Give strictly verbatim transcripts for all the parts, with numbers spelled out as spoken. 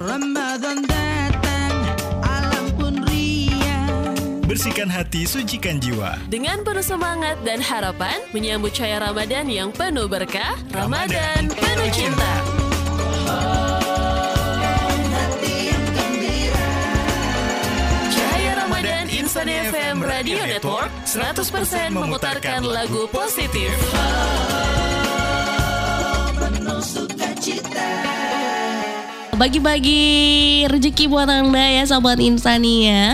Ramadan datang, alam pun riang. Bersihkan hati, sucikan jiwa. Dengan penuh semangat dan harapan menyambut cahaya Ramadan yang penuh berkah, Ramadan penuh cinta. Cahaya Ramadan Insani F M Radio Network seratus persen memutarkan lagu positif. Bagi-bagi rezeki buat Anda ya Sobat Insania.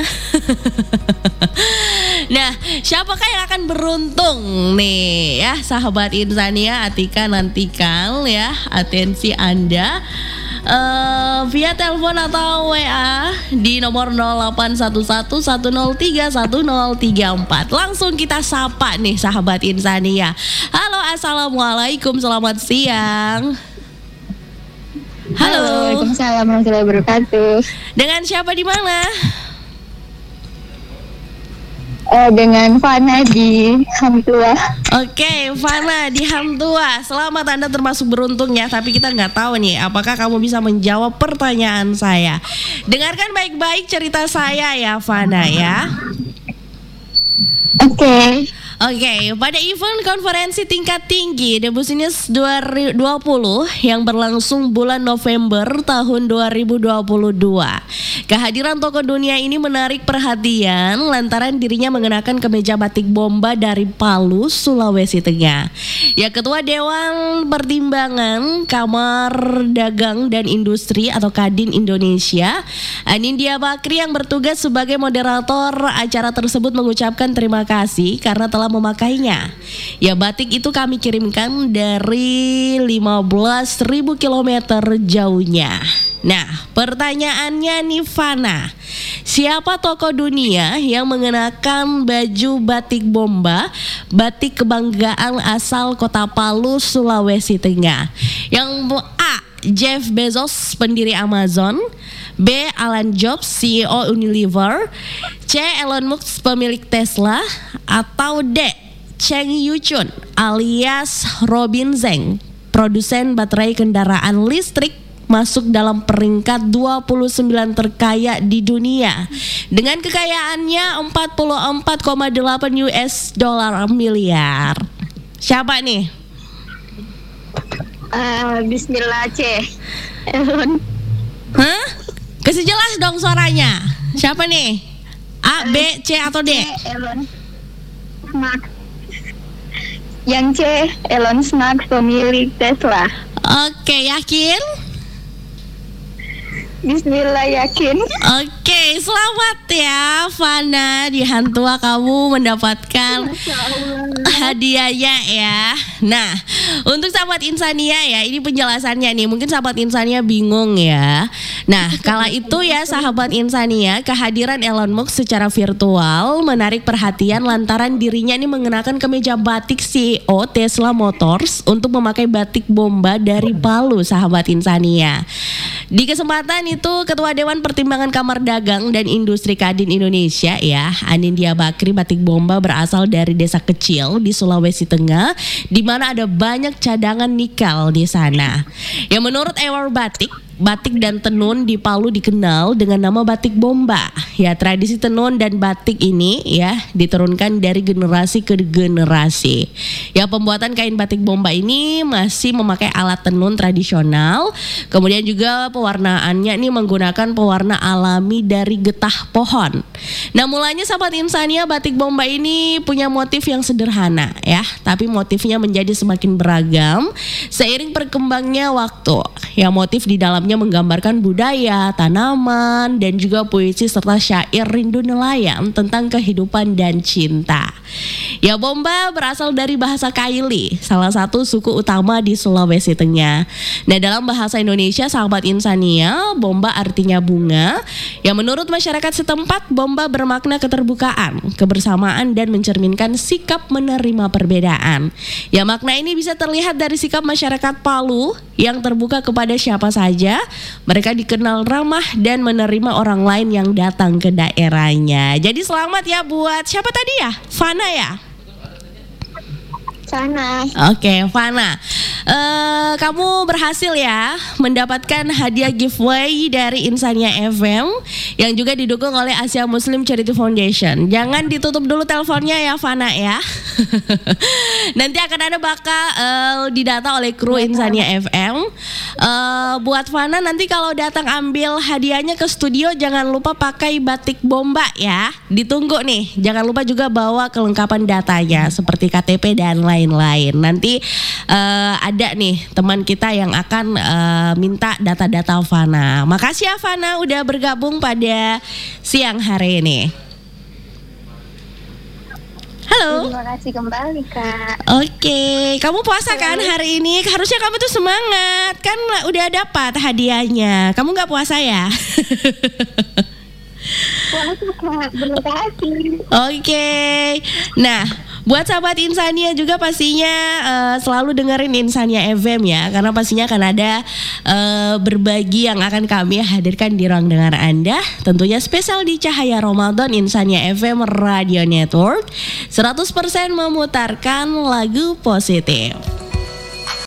Nah, siapakah yang akan beruntung nih ya sahabat Insania? Atika nantikan ya atensi Anda uh, via telepon atau W A di nomor nol delapan satu satu satu nol tiga satu nol tiga empat. Langsung kita sapa nih sahabat Insania. Halo, assalamualaikum, selamat siang. Halo. Waalaikumsalam warahmatullahi wabarakatuh. Dengan siapa di mana? Uh, dengan Fana di Hang Tua. Oke, Fana di Hang Tua. Selamat, Anda termasuk beruntung ya. Tapi kita nggak tahu nih, apakah kamu bisa menjawab pertanyaan saya. Dengarkan baik-baik cerita saya ya, Fana ya. Oke. Okay. Oke, okay, pada event konferensi tingkat tinggi The Business dua ribu dua puluh yang berlangsung bulan November tahun dua ribu dua puluh dua, kehadiran tokoh dunia ini menarik perhatian lantaran dirinya mengenakan kemeja batik bomba dari Palu, Sulawesi Tengah. Ya, Ketua Dewan Pertimbangan Kamar Dagang dan Industri atau Kadin Indonesia, Anindya Bakri yang bertugas sebagai moderator acara tersebut mengucapkan terima kasih karena telah memakainya. Ya, batik itu kami kirimkan dari lima belas ribu kilometer jauhnya. Nah, pertanyaannya nih Fana, siapa tokoh dunia yang mengenakan baju batik bomba, batik kebanggaan asal kota Palu, Sulawesi Tengah? Yang A, Jeff Bezos, pendiri Amazon. B, Alan Jobs, C E O Unilever. C, Elon Musk, pemilik Tesla. Atau D, Cheng Yuchun alias Robin Zeng, produsen baterai kendaraan listrik, masuk dalam peringkat dua puluh sembilan terkaya di dunia dengan kekayaannya empat puluh empat koma delapan U S dollar miliar. Siapa nih? Uh, Bismillah, C. Elon. Hah? Kasih jelas dong suaranya. Siapa nih? A, B, C atau D? Elon Musk. Yang C, Elon Musk, pemilik Tesla. Oke, yakin? Bismillah, yakin. Oke, selamat ya Fana di Hang Tua, kamu mendapatkan hadiahnya ya. Nah, untuk sahabat Insania ya, ini penjelasannya nih. Mungkin sahabat Insania bingung ya. Nah, kala itu ya sahabat Insania, kehadiran Elon Musk secara virtual menarik perhatian lantaran dirinya ini mengenakan kemeja batik C E O Tesla Motors untuk memakai batik bomba dari Palu, sahabat Insania. Di kesempatan itu Ketua Dewan Pertimbangan Kamar Dagang dan Industri Kadin Indonesia ya, Anindya Bakri, batik bomba berasal dari desa kecil di Sulawesi Tengah di mana ada banyak cadangan nikel di sana. Ya, menurut Ewar Batik, batik dan tenun di Palu dikenal dengan nama batik bomba. Ya, tradisi tenun dan batik ini ya diturunkan dari generasi ke generasi. Ya, pembuatan kain batik bomba ini masih memakai alat tenun tradisional. Kemudian juga pewarnaannya ini menggunakan pewarna alami dari getah pohon. Nah, mulanya sahabat Insania, batik bomba ini punya motif yang sederhana ya, tapi motifnya menjadi semakin beragam seiring berkembangnya waktu. Ya, motif di dalamnya menggambarkan budaya, tanaman, dan juga puisi serta syair rindu nelayan tentang kehidupan dan cinta. Ya, bomba berasal dari bahasa Kaili, salah satu suku utama di Sulawesi Tengah. Nah, dalam bahasa Indonesia sahabat Insania, bomba artinya bunga. Ya, menurut masyarakat setempat, bomba bermakna keterbukaan, kebersamaan, dan mencerminkan sikap menerima perbedaan. Ya, makna ini bisa terlihat dari sikap masyarakat Palu yang terbuka kepada siapa saja. Mereka dikenal ramah dan menerima orang lain yang datang ke daerahnya. Jadi selamat ya buat siapa tadi ya? Fana ya? Fana. Oke, Fana. Eh, kamu berhasil ya mendapatkan hadiah giveaway dari Insania F M yang juga didukung oleh Asia Muslim Charity Foundation. Jangan ditutup dulu teleponnya ya, Fana ya. Nanti akan ada bakal eh, didata oleh kru Insania F M. Eh, buat Fana nanti kalau datang ambil hadiahnya ke studio jangan lupa pakai batik bomba ya. Ditunggu nih. Jangan lupa juga bawa kelengkapan datanya seperti K T P dan lain-lain. Nanti uh, ada nih teman kita yang akan uh, minta data-data Fana. Makasih ya Fana udah bergabung pada siang hari ini. Halo. Terima kasih kembali, Kak. Oke, kamu puasa kan hari ini? Harusnya kamu tuh semangat. Kan udah dapat hadiahnya. Kamu gak puasa ya? Puasa, Kak. Terima kasih. Oke. Nah, buat sahabat Insania juga pastinya uh, selalu dengerin Insania F M ya, karena pastinya akan ada uh, berbagi yang akan kami hadirkan di ruang dengar Anda. Tentunya spesial di Cahaya Ramadan Insania F M Radio Network seratus persen memutarkan lagu positif.